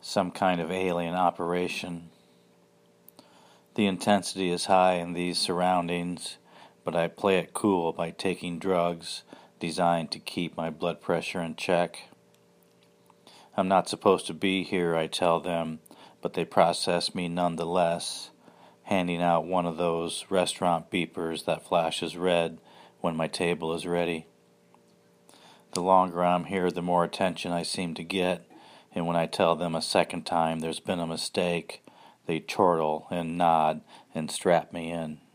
some kind of alien operation. The intensity is high in these surroundings, but I play it cool by taking drugs designed to keep my blood pressure in check. I'm not supposed to be here, I tell them, but they process me nonetheless, handing out one of those restaurant beepers that flashes red when my table is ready. The longer I'm here, the more attention I seem to get, and when I tell them a second time there's been a mistake, they chortle and nod and strap me in.